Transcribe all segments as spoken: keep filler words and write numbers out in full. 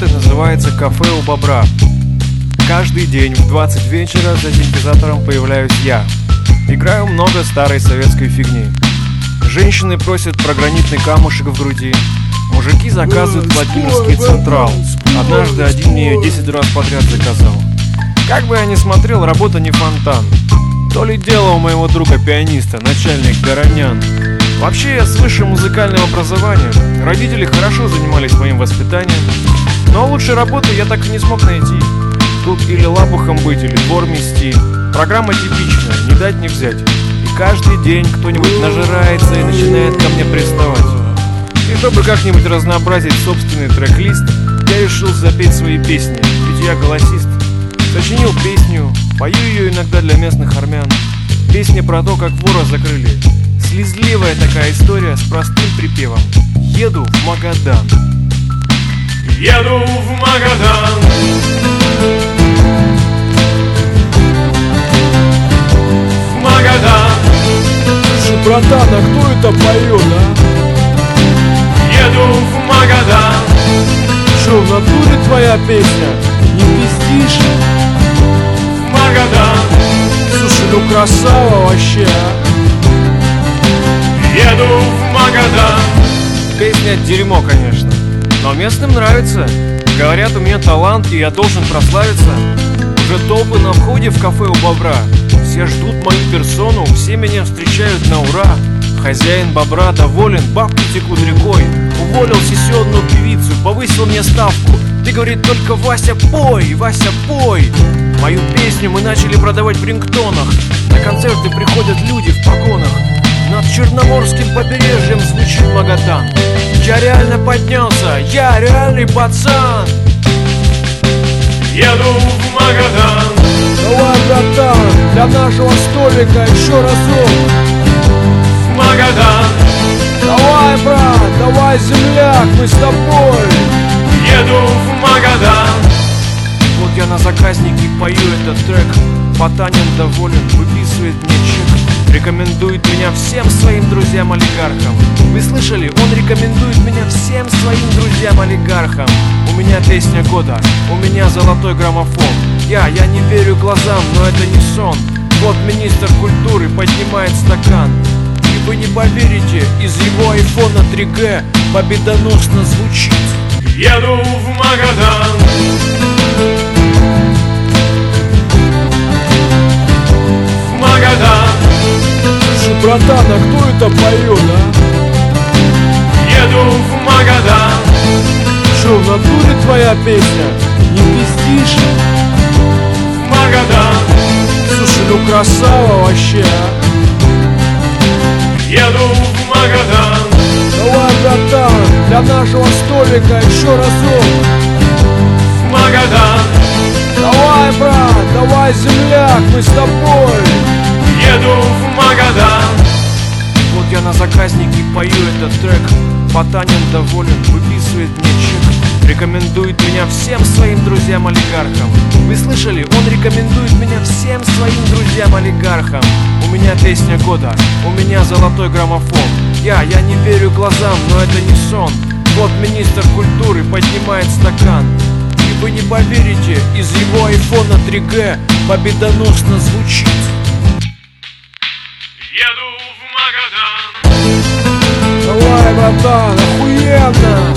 работы называется «Кафе у бобра». Каждый день в двадцать вечера за синтезатором появляюсь я. Играю много старой советской фигни. Женщины просят про гранитный камушек в груди. Мужики заказывают Владимирский Централ. Однажды один мне ее десять раз подряд заказал. Как бы я ни смотрел, работа не фонтан. То ли дело у моего друга-пианиста, начальник Горонян. Вообще я с высшим музыкальным образованием. Родители хорошо занимались моим воспитанием. Но лучшей работы я так и не смог найти. Тут или лапухом быть, или двор мести. Программа типичная, не дать не взять. И каждый день кто-нибудь нажирается и начинает ко мне приставать. И чтобы как-нибудь разнообразить собственный трек-лист, я решил запеть свои песни, ведь я голосист. Сочинил песню, пою ее иногда для местных армян. Песня про то, как вора закрыли. Слезливая такая история с простым припевом. Еду в Магадан. Еду в Магадан. В Магадан. Слушай, братан, а кто это поет, а? Еду в Магадан. Шо, в натуре твоя песня? Не пиздишь? В Магадан. Слушай, ну красава вообще, а? Еду в Магадан. Песня дерьмо, конечно, но местным нравится. Говорят, у меня талант и я должен прославиться. Уже толпы на входе в кафе у бобра. Все ждут мою персону, все меня встречают на ура. Хозяин бобра доволен, бабки текут рекой. Уволил сессионную певицу, повысил мне ставку. Ты, говорит, только Вася пой, Вася пой. Мою песню мы начали продавать в рингтонах. На концерты приходят люди в погонах. Над Черноморским побережьем звучит Магадан. Я реально поднялся, я реальный пацан. Еду в Магадан. Давай, братан, для нашего столика еще разок. В Магадан. Давай, брат, давай, земляк, мы с тобой. Еду в Магадан. Вот я на заказнике пою этот трек. Потанин доволен, выписывает мне чек. Рекомендует меня всем своим друзьям-олигархам. Вы слышали? Он рекомендует меня всем своим друзьям-олигархам. У меня песня года, у меня золотой граммофон. Я, я не верю глазам, но это не сон. Вот министр культуры поднимает стакан. И вы не поверите, из его айфона три джи победоносно звучит. Еду в Магадан. В Магадан. Слушай, братан, а кто это поет, а? Еду в Магадан. Шо, в натуре твоя песня? Не пиздишь? В Магадан. Слушай, ну красава вообще, а? Еду в Магадан. Давай, братан, для нашего столика еще разок. В Магадан. Давай, брат, давай, земляк, мы с тобой. Еду в Магадан. Вот я на заказнике пою этот трек. Потанин доволен, выписывает мне чек. Рекомендует меня всем своим друзьям-олигархам. Вы слышали? Он рекомендует меня всем своим друзьям-олигархам. У меня песня года, у меня золотой граммофон. Я, я не верю глазам, но это не сон. Вот министр культуры поднимает стакан. И вы не поверите, из его айфона три джи победоносно звучит. Еду в Магадан. Давай, братан, охуенно.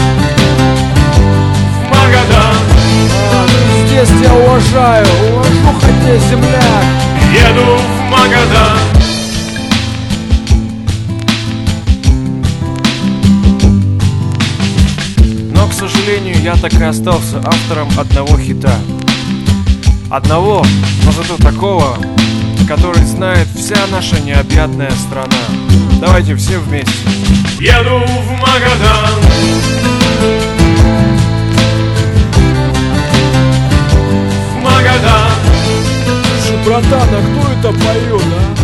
В Магадан. А, пиздец, тебя уважаю, уважу хотя, земляк. Еду в Магадан. Но, к сожалению, я так и остался автором одного хита. Одного, но зато такого, который знает вся наша необъятная страна. Давайте все вместе. Еду в Магадан. В Магадан. Слушай, братан, а кто это поет, а?